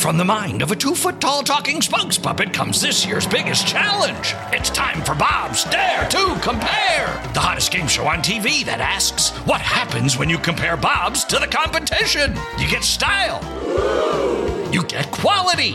from the mind of a 2-foot-tall talking spokes puppet comes this year's biggest challenge. It's time for Bob's Dare to Compare, the hottest game show on TV that asks, what happens when you compare Bob's to the competition? You get style. You get quality.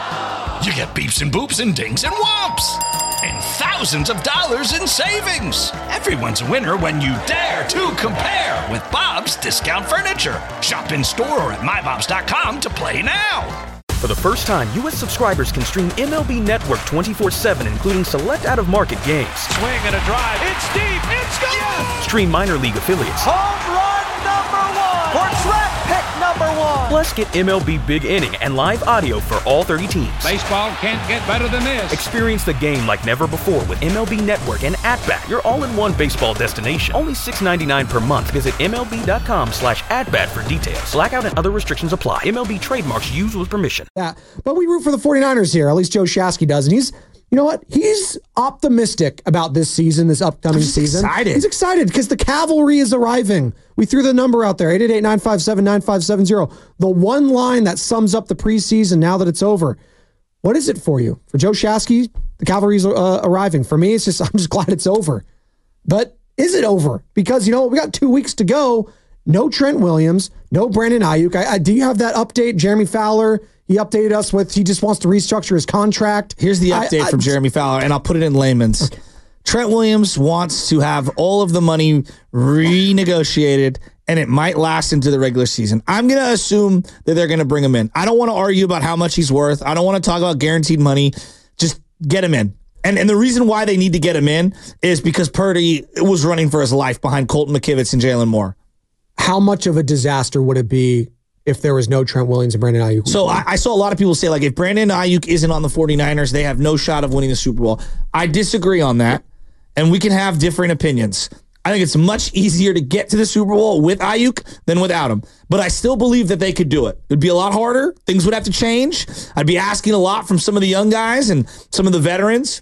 You get beeps and boops and dings and whomps. And thousands of dollars in savings. Everyone's a winner when you dare to compare with Bob's Discount Furniture. Shop in store or at mybobs.com to play now. For the first time, U.S. subscribers can stream MLB Network 24/7, including select out-of-market games. Swing and a drive. It's deep. It's gone. Yes! Stream minor league affiliates. Home run number 1. Or track pick number 1. Plus, get MLB Big Inning and live audio for all 30 teams. Baseball can't get better than this. Experience the game like never before with MLB Network and At-Bat, your all-in-one baseball destination. Only $6.99 per month. Visit MLB.com/at-bat for details. Blackout and other restrictions apply. MLB trademarks used with permission. Yeah, but we root for the 49ers here. At least Joe Shasky does. And he's, you know what? He's optimistic about this season, this upcoming season. Excited. He's excited because the cavalry is arriving. We threw the number out there, 888-957-9570. The one line that sums up the preseason now that it's over. What is it for you? For Joe Shasky, the cavalry's arriving. For me, I'm just glad it's over. But is it over? Because, we got 2 weeks to go. No Trent Williams, no Brandon Ayuk. Do you have that update? Jeremy Fowler, he updated us with he just wants to restructure his contract. Here's the update from Jeremy Fowler, and I'll put it in layman's. Okay. Trent Williams wants to have all of the money renegotiated, and it might last into the regular season. I'm going to assume that they're going to bring him in. I don't want to argue about how much he's worth. I don't want to talk about guaranteed money. Just get him in. And the reason why they need to get him in is because Purdy was running for his life behind Colton McKivitz and Jalen Moore. How much of a disaster would it be if there was no Trent Williams and Brandon Ayuk? So I saw a lot of people say, if Brandon Ayuk isn't on the 49ers, they have no shot of winning the Super Bowl. I disagree on that, and we can have different opinions. I think it's much easier to get to the Super Bowl with Ayuk than without him. But I still believe that they could do it. It would be a lot harder. Things would have to change. I'd be asking a lot from some of the young guys and some of the veterans.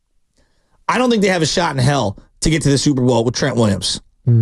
I don't think they have a shot in hell to get to the Super Bowl with Trent Williams.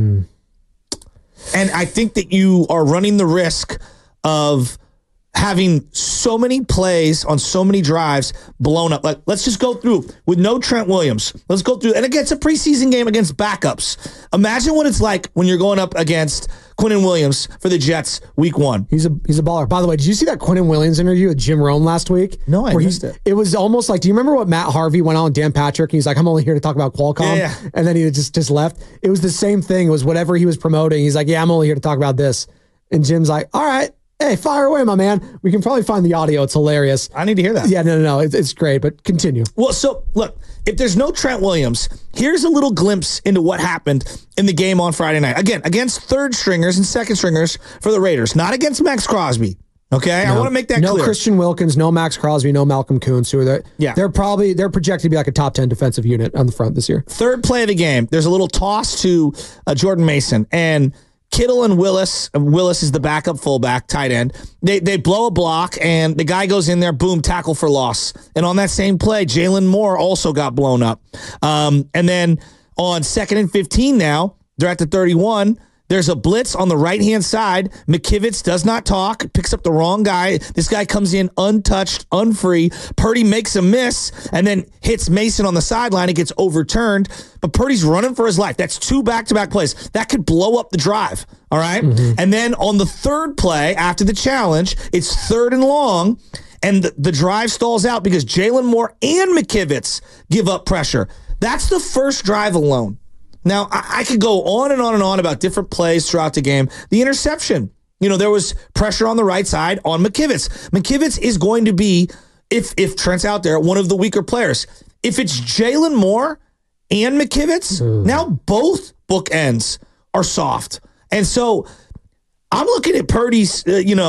And I think that you are running the risk of having so many plays on so many drives blown up. Let's just go through with no Trent Williams. Let's go through. And it gets a preseason game against backups. Imagine what it's like when you're going up against Quinnen Williams for the Jets week 1. He's a baller. By the way, did you see that Quinnen Williams interview with Jim Rome last week? No, I missed it. It was almost like, do you remember what Matt Harvey went on with Dan Patrick? He's like, I'm only here to talk about Qualcomm. Yeah. And then he just left. It was the same thing. It was whatever he was promoting. He's like, yeah, I'm only here to talk about this. And Jim's like, all right. Hey, fire away, my man. We can probably find the audio. It's hilarious. I need to hear that. Yeah, no. It's great, but continue. Well, so, look, if there's no Trent Williams, here's a little glimpse into what happened in the game on Friday night. Again, against third stringers and second stringers for the Raiders, not against Max Crosby. Okay? No, I want to make that clear. No Christian Wilkins, no Max Crosby, no Malcolm Koonce. They're projected to be like a top 10 defensive unit on the front this year. Third play of the game, there's a little toss to Jordan Mason, and Kittle and Willis is the backup fullback, tight end. They blow a block, and the guy goes in there, boom, tackle for loss. And on that same play, Jalen Moore also got blown up. And then on 2nd and 15 now, they're at the 31. There's a blitz on the right-hand side. McKivitz does not talk, picks up the wrong guy. This guy comes in untouched, unfree. Purdy makes a miss and then hits Mason on the sideline. It gets overturned, but Purdy's running for his life. That's 2 back-to-back plays. That could blow up the drive, all right? Mm-hmm. And then on the third play, after the challenge, it's 3rd and long, and the drive stalls out because Jalen Moore and McKivitz give up pressure. That's the first drive alone. Now, I could go on and on and on about different plays throughout the game. The interception, there was pressure on the right side on McKivitz. McKivitz is going to be, if Trent's out there, one of the weaker players. If it's Jalen Moore and McKivitz, now both bookends are soft. And so I'm looking at Purdy's,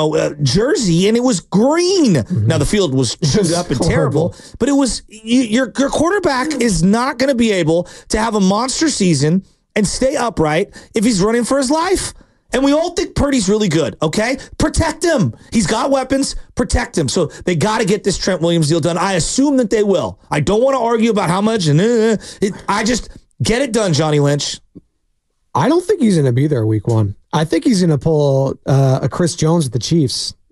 jersey, and it was green. Mm-hmm. Now, the field was chewed up and terrible, but it was your quarterback is not going to be able to have a monster season and stay upright if he's running for his life. And we all think Purdy's really good, okay? Protect him. He's got weapons. Protect him. So they got to get this Trent Williams deal done. I assume that they will. I don't want to argue about how much. I just get it done, Johnny Lynch. I don't think he's going to be there week 1. I think he's going to pull a Chris Jones with the Chiefs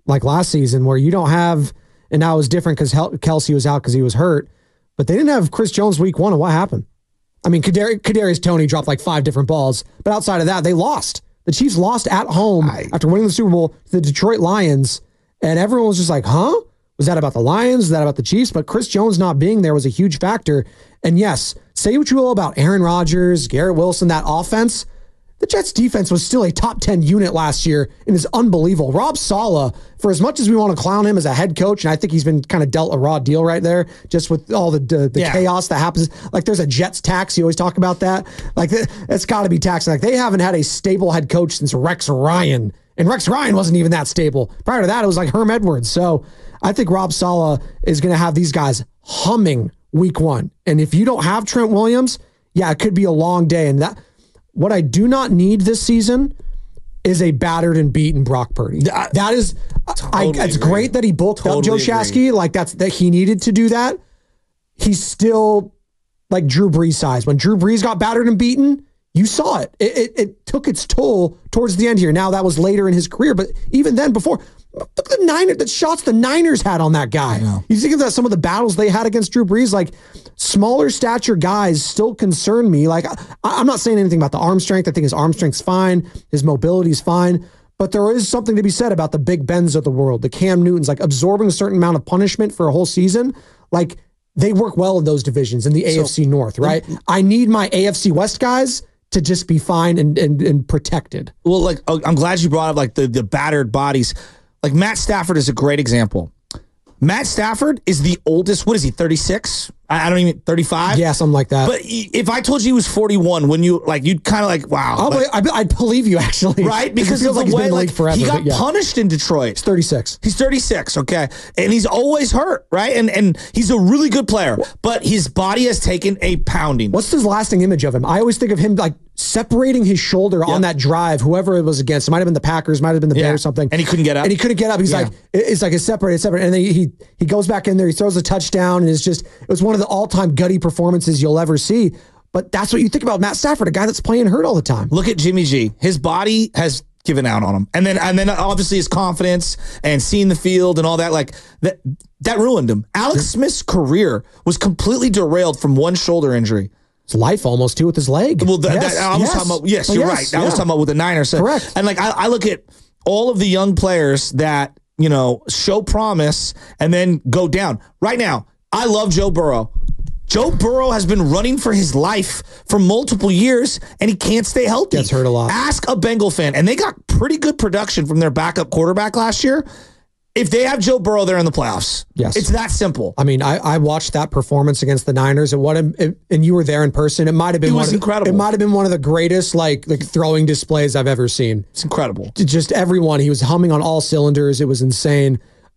like last season where you don't have, and now it was different because Kelsey was out because he was hurt, but they didn't have Chris Jones week 1, and what happened? I mean, Kadarius Toney dropped like 5 different balls, but outside of that, they lost. The Chiefs lost at home after winning the Super Bowl to the Detroit Lions, and everyone was just like, huh? Was that about the Lions? Was that about the Chiefs? But Chris Jones not being there was a huge factor. And yes, say what you will about Aaron Rodgers, Garrett Wilson, that offense, the Jets defense was still a top 10 unit last year and is unbelievable. Rob Saleh, for as much as we want to clown him as a head coach, and I think he's been kind of dealt a raw deal right there, just with all the chaos that happens. Like there's a Jets tax. You always talk about that. Like it's got to be taxing. Like they haven't had a stable head coach since Rex Ryan. And Rex Ryan wasn't even that stable. Prior to that, it was like Herm Edwards. So I think Rob Saleh is going to have these guys humming week 1. And if you don't have Trent Williams, yeah, it could be a long day. And that what I do not need this season is a battered and beaten Brock Purdy. That is, it's great that he bulked up Joe Shasky. Like that he needed to do that. He's still like Drew Brees size. When Drew Brees got battered and beaten, you saw it. It took its toll towards the end here. Now that was later in his career, but even then before, look at the shots the Niners had on that guy. You think of that, some of the battles they had against Drew Brees, like smaller stature guys still concern me. Like I'm not saying anything about the arm strength. I think his arm strength's fine. His mobility is fine. But there is something to be said about the Big Bens of the world, the Cam Newtons, like absorbing a certain amount of punishment for a whole season. Like they work well in those divisions in the AFC North, right? I need my AFC West guys to just be fine and protected. Well, like I'm glad you brought up like the battered bodies. Like Matt Stafford is a great example. Matt Stafford is the oldest. What is he? 36? I don't even 35. Yeah, something like that. But if I told you he was 41, when you like, you'd kind of like, wow. I'd believe you actually, right? Because it feels of the way forever, he got punished in Detroit. He's 36. He's 36. Okay, and he's always hurt, right? And he's a really good player, but his body has taken a pounding. What's his lasting image of him? I always think of him like separating his shoulder on that drive, whoever it was against. It might have been the Packers, might have been the Bears, something. And he couldn't get up. He's like, it's like it's separated. And then he goes back in there, he throws a touchdown, and it was one of the all-time gutty performances you'll ever see. But that's what you think about Matt Stafford, a guy that's playing hurt all the time. Look at Jimmy G. His body has given out on him. And then obviously his confidence and seeing the field and all that, like that ruined him. Alex Smith's career was completely derailed from one shoulder injury. His life almost too with his leg. Well, I was talking about, you're right. I was talking about with the Niners. So, correct. And like I look at all of the young players that, show promise and then go down. Right now, I love Joe Burrow. Joe Burrow has been running for his life for multiple years, and he can't stay healthy. Gets hurt a lot. Ask a Bengal fan, and they got pretty good production from their backup quarterback last year. If they have Joe Burrow, they're in the playoffs. Yes. It's that simple. I mean, I watched that performance against the Niners, and you were there in person. It might have been incredible. It might have been one of the greatest like throwing displays I've ever seen. It's incredible. Just everyone. He was humming on all cylinders. It was insane.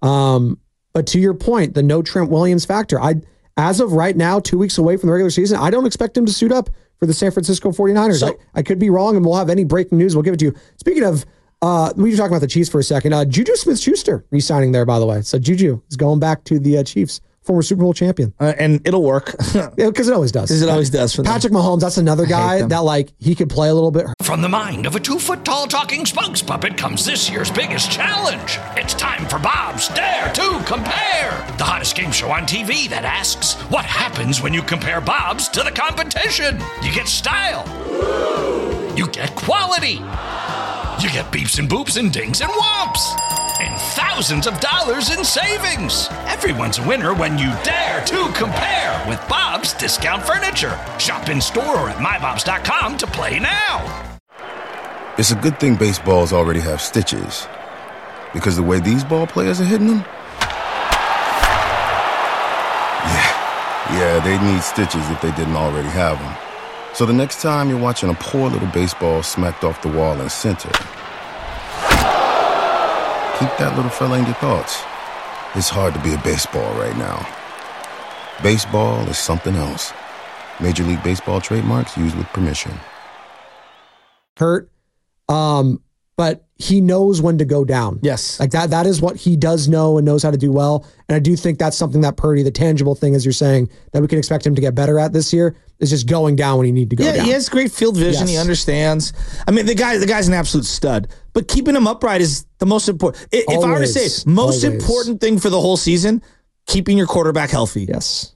But to your point, the no Trent Williams factor, as of right now, 2 weeks away from the regular season, I don't expect him to suit up for the San Francisco 49ers. So, I could be wrong, and we'll have any breaking news. We'll give it to you. Speaking of, we were talking about the Chiefs for a second. Juju Smith-Schuster re-signing there, by the way. So Juju is going back to the Chiefs, former Super Bowl champion. And it'll work. Because it always does. Because it always does. For Patrick Mahomes, that's another guy that he could play a little bit. From the mind of a 2-foot-tall talking spokes puppet comes this year's biggest challenge. It's time for Bob's Dare to Compare, the hottest game show on TV that asks, what happens when you compare Bob's to the competition? You get style. You get quality. You get beeps and boops and dings and whomps. And thousands of dollars in savings. Everyone's a winner when you dare to compare with Bob's Discount Furniture. Shop in store or at mybobs.com to play now. It's a good thing baseballs already have stitches, because the way these ball players are hitting them, yeah, they'd need stitches if they didn't already have them. So the next time you're watching a poor little baseball smacked off the wall in center, keep that little fella in your thoughts. It's hard to be a baseball right now. Baseball is something else. Major League Baseball trademarks used with permission. Hurt. But he knows when to go down. Yes. Like that is what he does know and knows how to do well. And I do think that's something that Purdy, the tangible thing, as you're saying, that we can expect him to get better at this year, is just going down when he need to go down. Yeah, he has great field vision. Yes. He understands. I mean, the guy's an absolute stud. But keeping him upright is the most important. If I were to say most important thing for the whole season, keeping your quarterback healthy. Yes.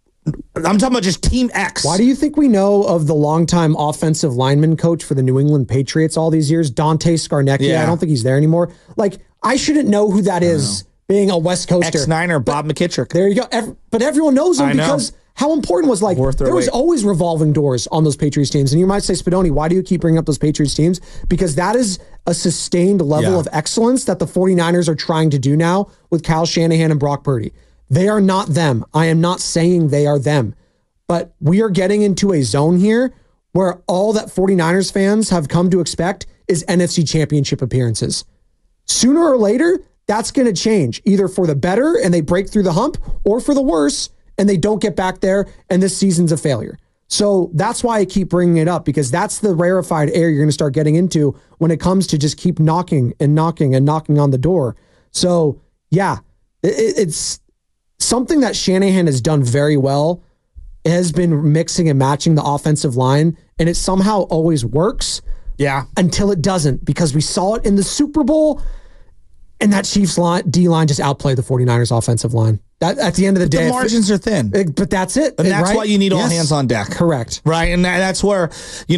I'm talking about just Team X. Why do you think we know of the longtime offensive lineman coach for the New England Patriots all these years, Dante Scarnecchia? Yeah. I don't think he's there anymore. Like, I shouldn't know who that is, being a West Coaster. Ex-Niner Bob McKittrick. There you go. But everyone knows him because how important was, like, there was always revolving doors on those Patriots teams. And you might say, Spadoni, why do you keep bringing up those Patriots teams? Because that is a sustained level of excellence that the 49ers are trying to do now with Kyle Shanahan and Brock Purdy. They are not them. I am not saying they are them. But we are getting into a zone here where all that 49ers fans have come to expect is NFC Championship appearances. Sooner or later, that's going to change, either for the better and they break through the hump, or for the worse and they don't get back there and this season's a failure. So that's why I keep bringing it up, because that's the rarefied air you're going to start getting into when it comes to just keep knocking and knocking and knocking on the door. So yeah, it's something that Shanahan has done very well. Has been mixing and matching the offensive line, and it somehow always works. Yeah. Until it doesn't, because we saw it in the Super Bowl, and that Chiefs D-line just outplayed the 49ers offensive line. That, at the end of the day, the margins are thin. But that's it. And that's right? why you need all hands on deck. Correct. Right. And that's where,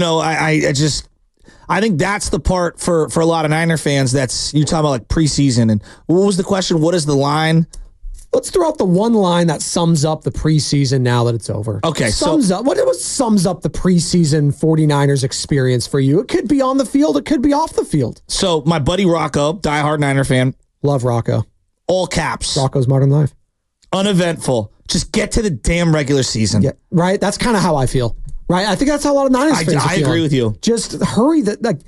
I think that's the part for a lot of Niner fans that's, you're talking about like preseason. And what was the question? What is the line? Let's throw out the one line that sums up the preseason now that it's over. Okay. What sums up the preseason 49ers experience for you? It could be on the field. It could be off the field. So my buddy Rocco, diehard Niner fan. Love Rocco. All caps. Rocco's Modern Life. Uneventful. Just get to the damn regular season. Yeah, right? That's kind of how I feel. Right? I think that's how a lot of Niners fans I feel. agree with you. Just hurry.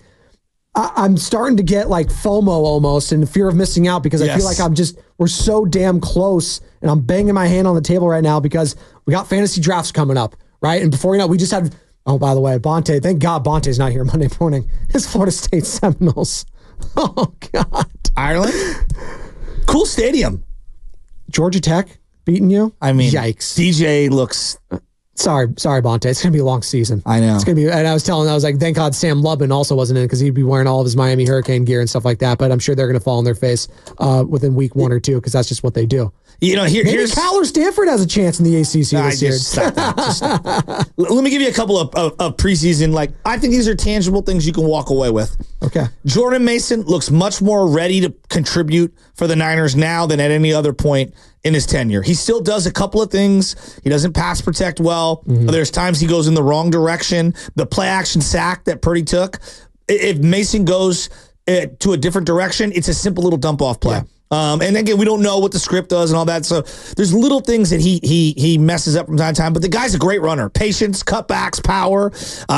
I'm starting to get like FOMO almost and fear of missing out, because I feel like we're so damn close, and I'm banging my hand on the table right now because we got fantasy drafts coming up, right? And before you know, we just had, oh, by the way, Bonte, thank God Bonte's not here Monday morning. His Florida State Seminoles. Oh, God. Ireland? Cool stadium. Georgia Tech beating you? I mean, yikes. DJ looks... Sorry, Bonte. It's going to be a long season. I know. It's going to be, and I was like, thank God Sam Lubman also wasn't in, because he'd be wearing all of his Miami Hurricane gear and stuff like that. But I'm sure they're going to fall on their face within week 1 or 2, because that's just what they do. Maybe Cal or Stanford has a chance in the ACC this year. Stop that. Let me give you a couple of preseason. Like, I think these are tangible things you can walk away with. Okay. Jordan Mason looks much more ready to contribute for the Niners now than at any other point in his tenure. He still does a couple of things. He doesn't pass protect well. Mm-hmm. There's times he goes in the wrong direction. The play action sack that Purdy took, if Mason goes to a different direction, it's a simple little dump off play. Yeah. And again, we don't know what the script does and all that. So there's little things that he messes up from time to time. But the guy's a great runner. Patience, cutbacks, power.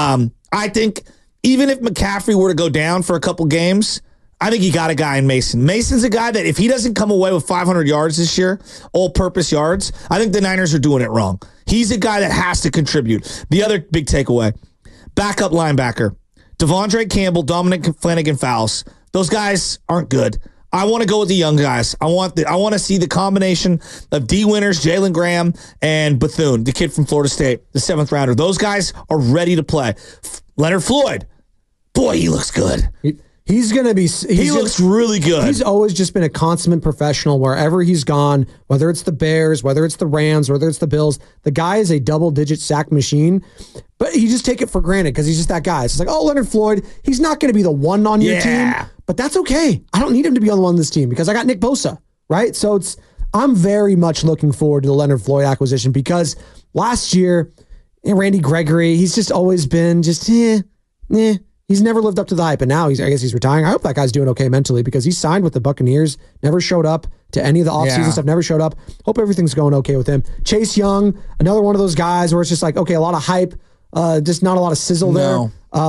I think even if McCaffrey were to go down for a couple games, I think you got a guy in Mason. Mason's a guy that if he doesn't come away with 500 yards this year, all-purpose yards, I think the Niners are doing it wrong. He's a guy that has to contribute. The other big takeaway, backup linebacker, Devondre Campbell, Dominic Flanagan-Fowles. Those guys aren't good. I want to go with the young guys. I want to see the combination of D. Winters, Jalen Graham, and Bethune, the kid from Florida State, the 7th rounder. Those guys are ready to play. Leonard Floyd, boy, he looks good. He's going to be... He looks really good. He's always just been a consummate professional wherever he's gone, whether it's the Bears, whether it's the Rams, whether it's the Bills. The guy is a double-digit sack machine, but you just take it for granted because he's just that guy. It's like, oh, Leonard Floyd, he's not going to be the one on your team, but that's okay. I don't need him to be on the one on this team because I got Nick Bosa, right? So I'm very much looking forward to the Leonard Floyd acquisition, because last year, Randy Gregory, he's just always been just, He's never lived up to the hype, and now I guess he's retiring. I hope that guy's doing okay mentally, because he signed with the Buccaneers, never showed up to any of the offseason stuff, never showed up. Hope everything's going okay with him. Chase Young, another one of those guys where it's just like, okay, a lot of hype, just not a lot of sizzle there.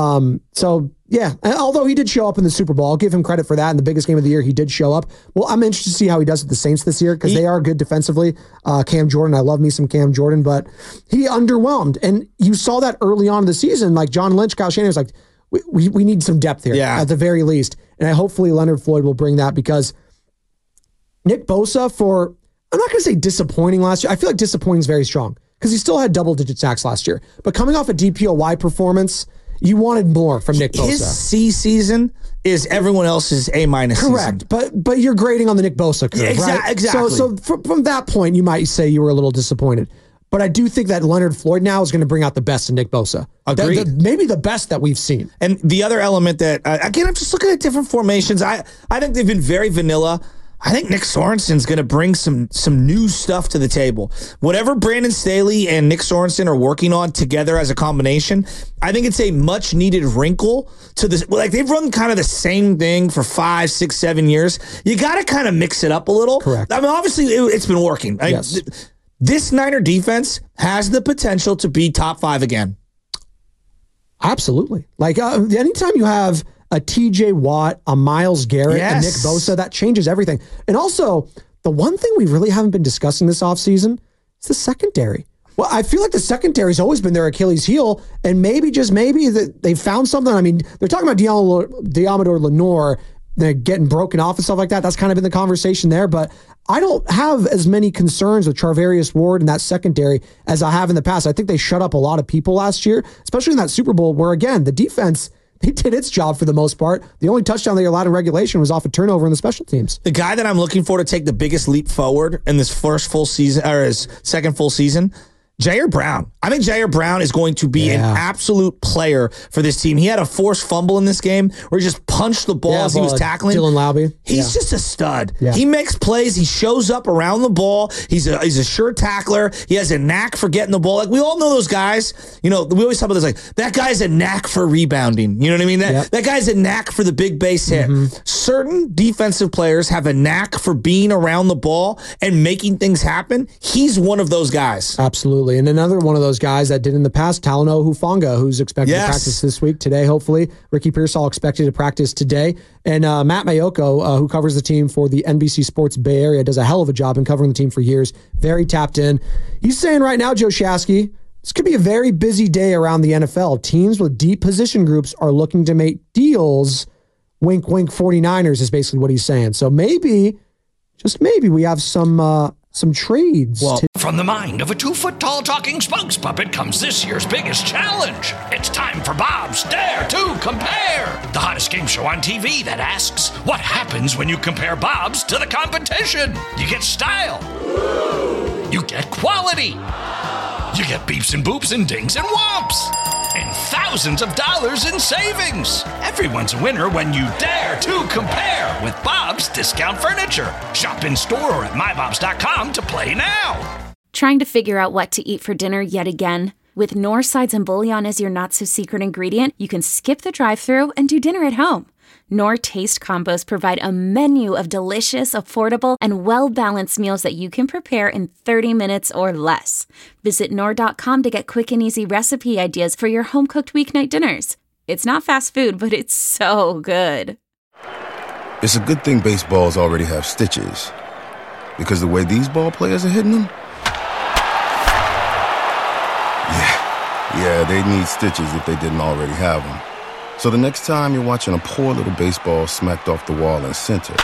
So, yeah, although he did show up in the Super Bowl, I'll give him credit for that. In the biggest game of the year, he did show up. Well, I'm interested to see how he does with the Saints this year, because they are good defensively. Cam Jordan, I love me some Cam Jordan, but he underwhelmed. And you saw that early on in the season, like John Lynch, Kyle Shanahan was like, we need some depth here at the very least. And hopefully Leonard Floyd will bring that, because Nick Bosa, I'm not going to say disappointing last year. I feel like disappointing is very strong, because he still had double-digit sacks last year. But coming off a DPOY performance, you wanted more from Nick Bosa. His C season is everyone else's A- Correct, season. but you're grading on the Nick Bosa curve, right? Exactly. So from that point, you might say you were a little disappointed. But I do think that Leonard Floyd now is going to bring out the best in Nick Bosa. Agreed. Maybe the best that we've seen. And the other element that, again, I'm just looking at different formations. I think they've been very vanilla. I think Nick Sorensen's going to bring some new stuff to the table. Whatever Brandon Staley and Nick Sorensen are working on together as a combination, I think it's a much needed wrinkle to this. Like, they've run kind of the same thing for 5, 6, 7 years. You got to kind of mix it up a little. Correct. I mean, obviously it's been working. Yes. This Niner defense has the potential to be top 5 again. Absolutely. Like anytime you have a TJ Watt, a Myles Garrett, and Nick Bosa, that changes everything. And also, the one thing we really haven't been discussing this offseason is the secondary. Well, I feel like the secondary's always been their Achilles heel, and maybe, just maybe, that they found something. I mean, they're talking about Deommodore Lenoir, they're getting broken off and stuff like that. That's kind of been the conversation there, but I don't have as many concerns with Charvarius Ward and that secondary as I have in the past. I think they shut up a lot of people last year, especially in that Super Bowl where, again, the defense, they did its job for the most part. The only touchdown they allowed in regulation was off a turnover in the special teams. The guy that I'm looking for to take the biggest leap forward in this first full season, or his second full season, Jair Brown. I think Jair Brown is going to be an absolute player for this team. He had a forced fumble in this game where he just punched the ball as he was tackling. Dylan Laube. He's just a stud. Yeah. He makes plays. He shows up around the ball. He's a sure tackler. He has a knack for getting the ball. Like, we all know those guys. You know, we always talk about this, like, that guy's a knack for rebounding. You know what I mean? That guy's a knack for the big base hit. Certain defensive players have a knack for being around the ball and making things happen. He's one of those guys. Absolutely. And another one of those guys that did in the past, Talanoa Hufanga, who's expected to practice this week, today, hopefully. Ricky Pearsall expected to practice today. And Matt Mayoko, who covers the team for the NBC Sports Bay Area, does a hell of a job in covering the team for years. Very tapped in. He's saying right now, Joe Shasky, this could be a very busy day around the NFL. Teams with deep position groups are looking to make deals. Wink, wink, 49ers is basically what he's saying. So maybe, just maybe, we have some trades. From the mind of a 2-foot-tall talking spokes puppet comes this year's biggest challenge. It's time for Bob's Dare to Compare, the hottest game show on TV that asks, what happens when you compare Bob's to the competition? You get style. You get quality. You get beeps and boops and dings and whomps. And thousands of dollars in savings. Everyone's a winner when you dare to compare with Bob's Discount Furniture. Shop in store or at mybobs.com to play now. Trying to figure out what to eat for dinner yet again? With Knorr sides and bouillon as your not-so-secret ingredient, you can skip the drive-thru and do dinner at home. Knorr Taste Combos provide a menu of delicious, affordable, and well-balanced meals that you can prepare in 30 minutes or less. Visit Knorr.com to get quick and easy recipe ideas for your home-cooked weeknight dinners. It's not fast food, but it's so good. It's a good thing baseballs already have stitches, because the way these ball players are hitting them, yeah, they need stitches if they didn't already have them. So the next time you're watching a poor little baseball smacked off the wall in center,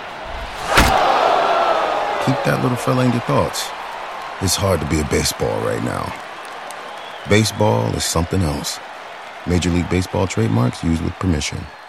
keep that little fella in your thoughts. It's hard to be a baseball right now. Baseball is something else. Major League Baseball trademarks used with permission.